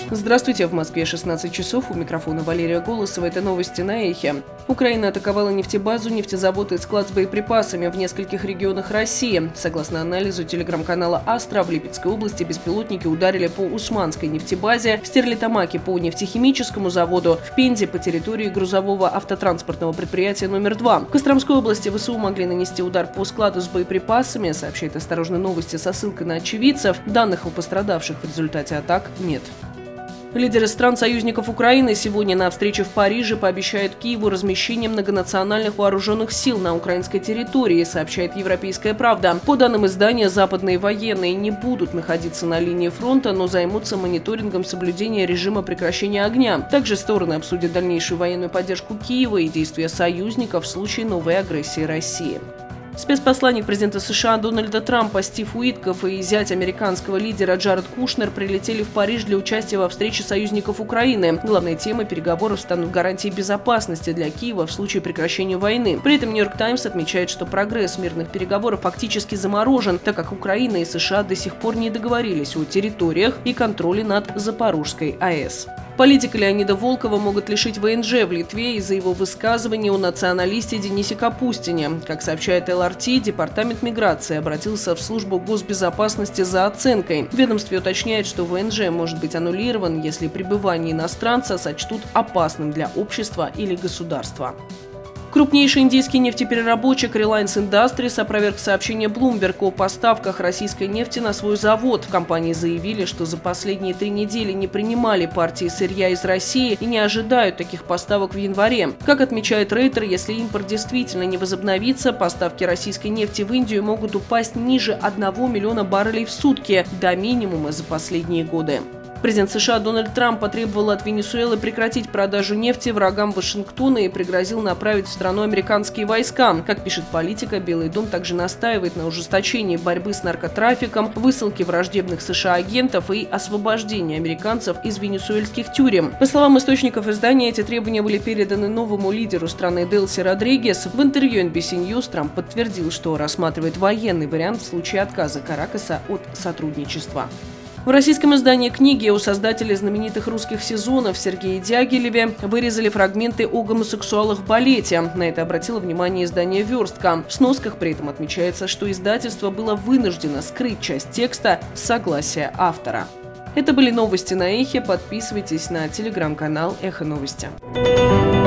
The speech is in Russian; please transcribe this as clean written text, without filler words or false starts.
Здравствуйте, в Москве 16 часов, у микрофона Валерия Голосова, это новости на Эхе. Украина атаковала нефтебазу, нефтезавод и склад с боеприпасами в нескольких регионах России. Согласно анализу телеграм-канала «Астра», в Липецкой области беспилотники ударили по Усманской нефтебазе, в Стерлитамаке по нефтехимическому заводу, в Пензе по территории грузового автотранспортного предприятия номер 2. В Костромской области ВСУ могли нанести удар по складу с боеприпасами, сообщает «Осторожные новости» со ссылкой на очевидцев. Данных о пострадавших в результате атак нет. Лидеры стран-союзников Украины сегодня на встрече в Париже пообещают Киеву размещение многонациональных вооруженных сил на украинской территории, сообщает «Европейская правда». По данным издания, западные военные не будут находиться на линии фронта, но займутся мониторингом соблюдения режима прекращения огня. Также стороны обсудят дальнейшую военную поддержку Киева и действия союзников в случае новой агрессии России. Спецпосланник президента США Дональда Трампа Стив Уитков и зять американского лидера Джаред Кушнер прилетели в Париж для участия во встрече союзников Украины. Главной темой переговоров станут гарантии безопасности для Киева в случае прекращения войны. При этом «Нью-Йорк Таймс» отмечает, что прогресс мирных переговоров фактически заморожен, так как Украина и США до сих пор не договорились о территориях и контроле над Запорожской АЭС. Политика Леонида Волкова могут лишить ВНЖ в Литве из-за его высказываний о националисте Денисе Капустине. Как сообщает ЛРТ, Департамент миграции обратился в службу госбезопасности за оценкой. В ведомстве уточняет, что ВНЖ может быть аннулирован, если пребывание иностранца сочтут опасным для общества или государства. Крупнейший индийский нефтепереработчик Reliance Industries опроверг сообщение Bloomberg о поставках российской нефти на свой завод. В компании заявили, что за последние 3 недели не принимали партии сырья из России и не ожидают таких поставок в январе. Как отмечает Рейтер, если импорт действительно не возобновится, поставки российской нефти в Индию могут упасть ниже 1 миллиона баррелей в сутки, до минимума за последние годы. Президент США Дональд Трамп потребовал от Венесуэлы прекратить продажу нефти врагам Вашингтона и пригрозил направить в страну американские войска. Как пишет «Политика», Белый дом также настаивает на ужесточении борьбы с наркотрафиком, высылке враждебных США агентов и освобождении американцев из венесуэльских тюрем. По словам источников издания, эти требования были переданы новому лидеру страны Делси Родригес. В интервью NBC News Трамп подтвердил, что рассматривает военный вариант в случае отказа Каракаса от сотрудничества. В российском издании «Книги» у создателей знаменитых русских сезонов Сергея Дягилеве вырезали фрагменты о гомосексуалах в балете. На это обратило внимание издание «Верстка». В сносках при этом отмечается, что издательство было вынуждено скрыть часть текста с согласия автора. Это были новости на Эхе. Подписывайтесь на телеграм-канал «Эхо Новости».